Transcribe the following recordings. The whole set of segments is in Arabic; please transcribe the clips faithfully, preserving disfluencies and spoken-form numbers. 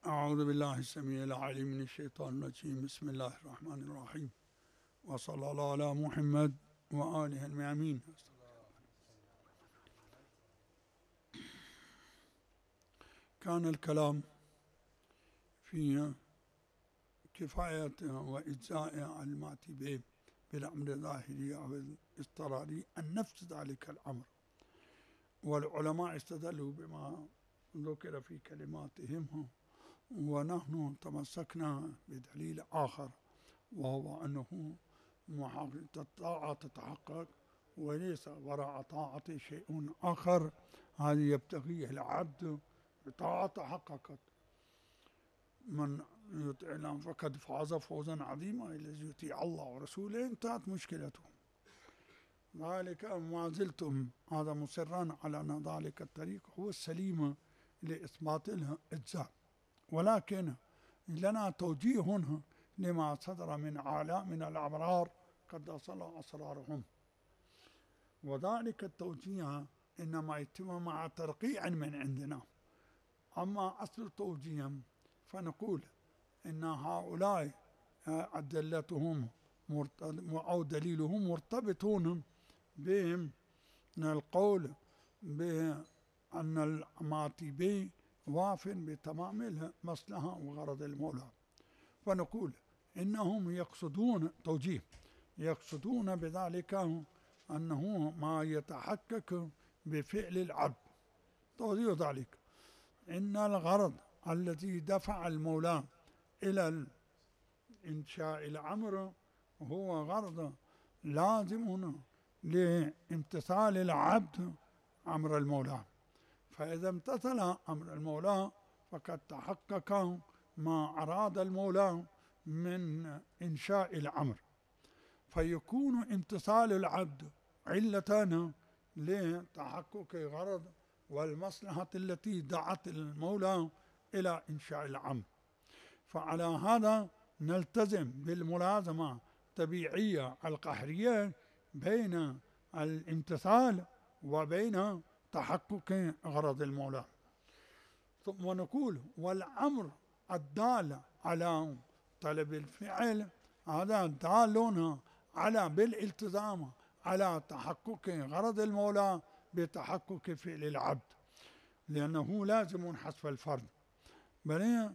أعوذ بالله السميع العليم من الشيطان الرجيم. بسم الله الرحمن الرحيم، وصلى الله على محمد وآله الميامين. كان الكلام في كفاية وإجزاء على المأتي به بالأمر الظاهري أو الاضطراري أن نفس ذلك الأمر، والعلماء استدلوا بما ذكر في كلماتهم، ونحن تمسكنا بدليل آخر، وهو أنه الطاعة تتحقق وليس وراء طاعة شيء آخر، هذه يبتغيه العبد. طاعة تحققت، من يطيع الله فقد فاز فوزا عظيما، الذي يطيع الله ورسوله انتهت مشكلته. ذلك ما زلتم هذا مصرا على أن ذلك الطريق هو السليم لإثبات الإجزاء، ولكن لنا توجيه لما صدر من أعلام من الأبرار قدس الله أسرارهم، وذلك التوجيه إنما يتم مع ترقيع من عندنا. أما أصل التوجيه فنقول إن هؤلاء أدلتهم أو دليلهم مرتبطون بهم القول بأن المآتي به واف بتمام المصلحة وغرض المولى، فنقول إنهم يقصدون توجيه يقصدون بذلك أنه ما يتحقق بفعل العبد. توجيه ذلك إن الغرض الذي دفع المولى إلى إنشاء الأمر هو غرض لازم لامتثال العبد أمر المولى، فإذا امتثل أمر المولى فقد تحقق ما أراد المولى من إنشاء الأمر، فيكون امتثال العبد علة لتحقق غرض والمصلحة التي دعت المولى إلى إنشاء الأمر. فعلى هذا نلتزم بالملازمة الطبيعية القهرية بين الامتثال وبين تحقق غرض المولى. ثم نقول والأمر الدال على طلب الفعل هذا دال على بالالتزام على تحقق غرض المولى بتحقق فعل العبد، لأنه لازم حسب الفرد. بل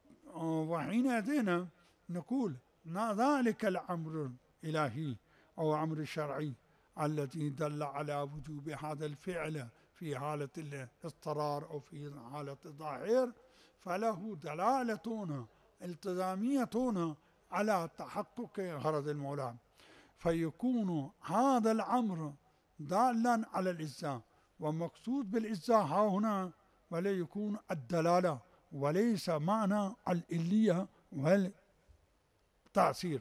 وحينئذ نقول ذلك الأمر الإلهي أو أمر الشرعي الذي دل على وجوب هذا الفعل في حالة الاضطرار أو في حالة الظاهر، فله دلالة التزامية على تحقق غرض المولى، فيكون هذا الأمر دالا على الإجزاء، ومقصود بالإجزاء ها هنا ولا يكون الدلالة وليس معنى الإلية والتأثير،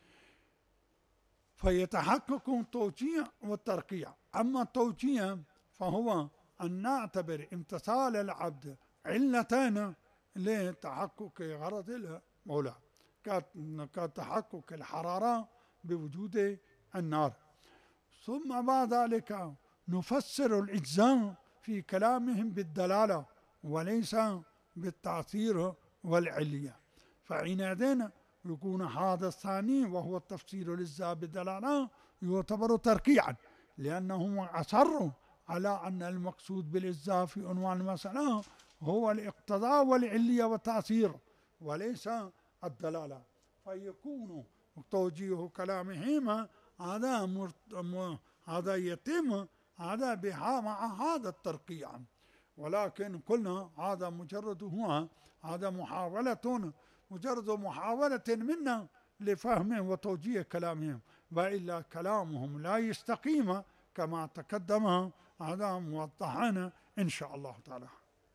فيتحقق التوجيه والترقيع. أما التوجيه فهو أن نعتبر امتثال العبد علتين لتحقق غرض المولى، كتحقق الحرارة بوجود النار. ثم بعد ذلك نفسر الإجزاء في كلامهم بالدلالة وليس بالتأثير والعلية، فحينئذ يكون هذا الثاني وهو التفسير للإجزاء بالدلالة يعتبر ترقيعا، لأنهم أصروا على أن المقصود بالإجزاء في عنوان المسألة هو الاقتضاء والعلية والتأثير وليس الدلالة، فيكون توجيه كلامهما هذا هذا يتم هذا بها مع هذا الترقيع. ولكن قلنا هذا مجرد هو هذا محاولة مجرد محاولة منا لفهم وتوجيه كلامهم، وإلا كلامهم لا يستقيم كما تقدم هذا موضحا إن شاء الله تعالى.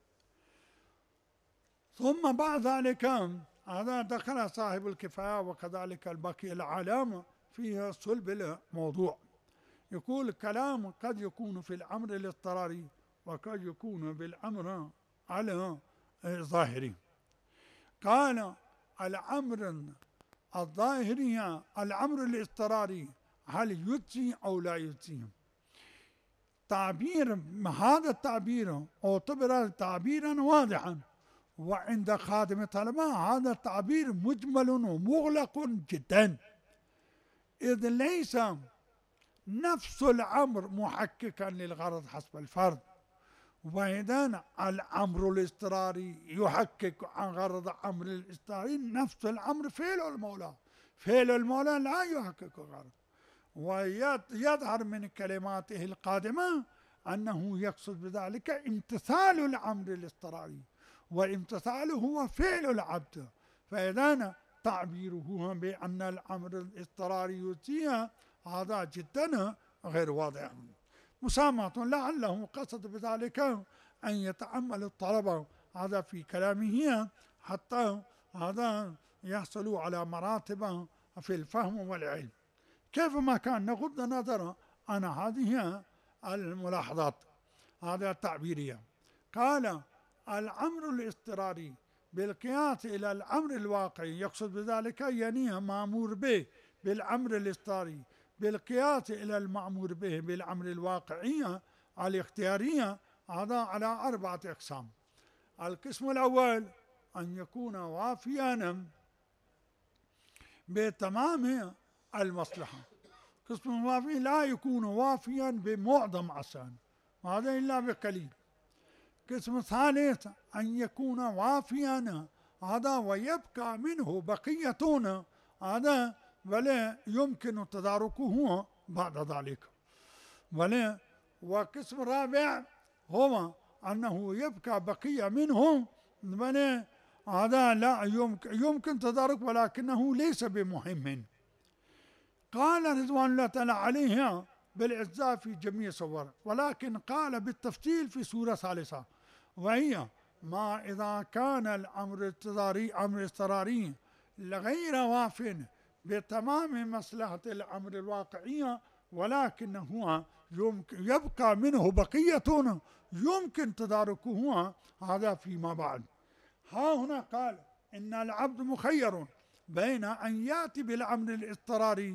ثم بعد ذلك هذا دخل صاحب الكفاية وكذلك الباقي العالم في صلب الموضوع. يقول الكلام قد يكون في الأمر الاضطراري وقد يكون بالأمر على الظاهري. قال الأمر الظاهري الأمر الاضطراري هل يجزي أو لا يجزي؟ تعبير هذا التعبير اعتبر تعبيرا واضحا، وعند خادم الطلبة هذا التعبير مجمل ومغلق جدا، إذ ليس نفس الأمر محققا للغرض حسب الفرد، وإذا الأمر الاضطراري يحقق عن غرض أمر الاضطراري نفس الأمر فعل المولى، فعل المولى لا يحقق الغرض. ويظهر من كلماته القادمة أنه يقصد بذلك امتثال الأمر الاضطراري، والامتثال هو فعل العبد، فإذا تعبيره بأن الأمر الاضطراري يؤتيها هذا جدا غير واضح. مسامة لعله قصد بذلك أن يتأمل الطلبة هذا في كلامه حتى هذا يحصل على مراتب في الفهم والعلم. كيفما كان نغض النظر عن هذه الملاحظات هذا التعبيرية. قال الأمر الاضطراري بالقياس إلى الأمر الواقعي، يقصد بذلك يعني مأمور به بالأمر الاضطراري بالقياس إلى المأمور به بالأمر الواقعية الاختيارية، هذا على أربعة أقسام. القسم الأول أن يكون وافيا بتمام المصلحة. قسم الوافي لا يكون وافيا بمعظم أسان، هذا إلا بقليل. قسم الثالث أن يكون وافيا هذا ويبقى منه بقية، هذا ولا يمكن تداركه بعد ذلك. ولا وقسم الرابع هو أنه يبقى بقية منه ولا هذا لا يمكن, يمكن تدارك ولكنه ليس بمهم. قال رضوان الله تعالى عليه بالإجزاء في جميع صور، ولكن قال بالتفصيل في سورة ثالثة، وهي ما إذا كان الأمر الاضطراري أمر اضطراري غير واف بتمام مصلحة الأمر الواقعية، ولكنه يمكن يبقى منه بقية يمكن تداركه هذا فيما بعد. ها هنا قال إن العبد مخير بين أن يأتي بالأمر الاضطراري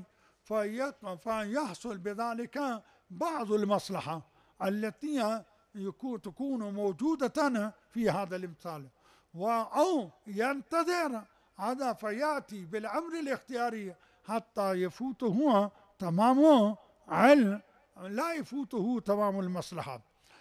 فيحصل بذلك بعض المصلحة التي يكون تكون موجودة في هذا الامثال، أو ينتظر هذا فيأتي بالأمر الاختياري حتى يفوته تمام علم لا يفوته تمام المصلحة.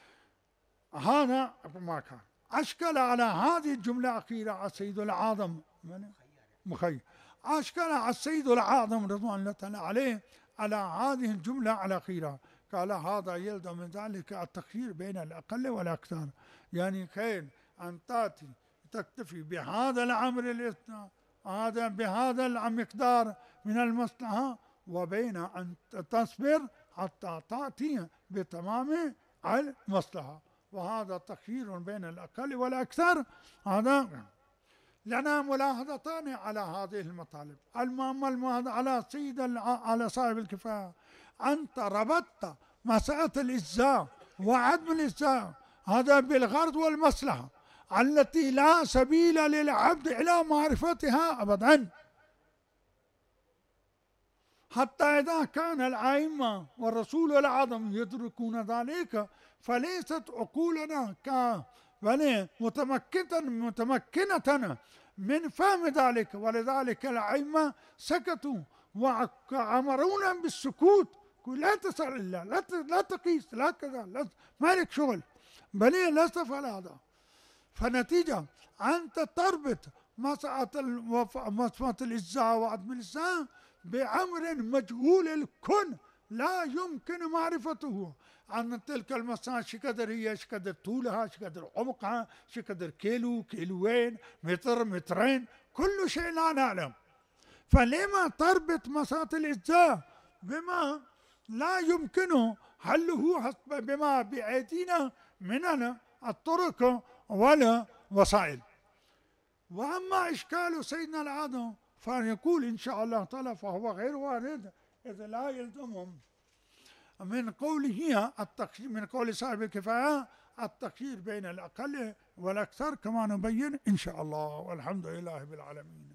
هذا ما كان. أشكل على هذه الجملة الأخيرة السيد العاظم مخير أشكل السيد العاظم رضوان الله تعالى عليه على هذه الجملة الأخيرة. قال هذا يلزم من ذلك التخيير بين الأقل والأكثر، يعني خير أن تأتي تكتفي بهذا الأمر هذا بهذا المقدار من المصلحة، وبين أن تصبر حتى تأتي بتمام المصلحة، وهذا تخيير بين الأقل والأكثر. هذا لنا ملاحظتان على هذه المطالب. الملاحظة على سيد على صاحب الكفاية، أنت ربطت مسألة الإجزاء وعدم الإجزاء هذا بالغرض والمصلحة التي لا سبيل للعبد إلى معرفتها أبدا، حتى إذا كان الأئمة والرسول الأعظم يدركون ذلك فليست عقولنا متمكنة متمكنة من فهم ذلك، ولذلك الأئمة سكتوا وأمرونا بالسكوت. لا تسأل الله، لا لا تقيس، لا كذا، لا ما لك شغل، بل لا تفعل هذا. فنتيجة أنت تربط مسألة الإجزاء وعدم الإجزاء بأمر مجهول الكن لا يمكن معرفته، عن تلك المسألة شقدر هي، شقدر طولها، شقدر عمقها، شقدر كيلو، كيلوين، متر، مترين، كل شيء لا نعلم. فلما تربط مسألة الإجزاء بما لا يمكن حله حسب بما بأيدينا من الطرق والوسائل؟ وأما إشكال سيدنا العاظم فيقول إن شاء الله تعالى فهو غير وارد، إذ لا يلزمهم من قوله التخيير من قول صاحب الكفاية التخيير بين الأقل والأكثر كما نبين إن شاء الله، والحمد لله بالعالمين.